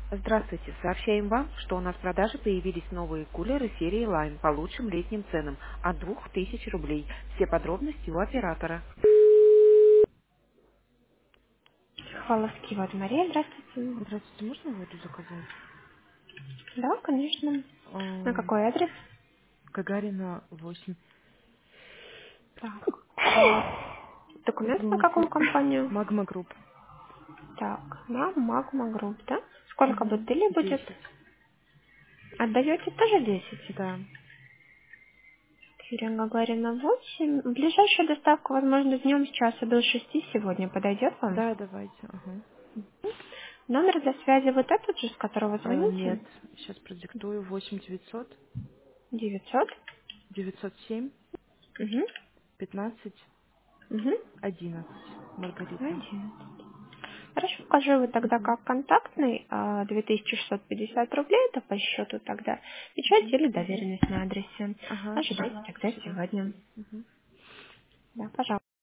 Здравствуйте. Сообщаем вам, что у нас в продаже появились новые кулеры серии Line по лучшим летним ценам от 2000 рублей. Все подробности у оператора. Хваловский, вот Мария, здравствуйте. Здравствуйте, можно воду заказать? Да, конечно. На А, какой адрес? Гагарина 8. Так. А документ на Извините. какую компанию? Магма Групп. Так, на Магма Групп, да? Сколько Угу. бутылей будет? 10. Отдаете тоже 10? Да. Юрия Гагарина 8. Ближайшая доставка, возможно, днем с часа до 6 сегодня. Подойдет вам? Да, давайте. Ага. Номер для связи вот этот же, с которого Нет, звоните? сейчас продиктую. 8900 900. 907 Угу. 15 Угу. 11. Маргарита. 1. Хорошо, укажу его тогда Угу. как контактный, 2650 рублей, это по счету тогда. Печать или доверенность на адресе. Ага, Ожидайте все, тогда спасибо. сегодня. Мгм. Да, пожалуйста.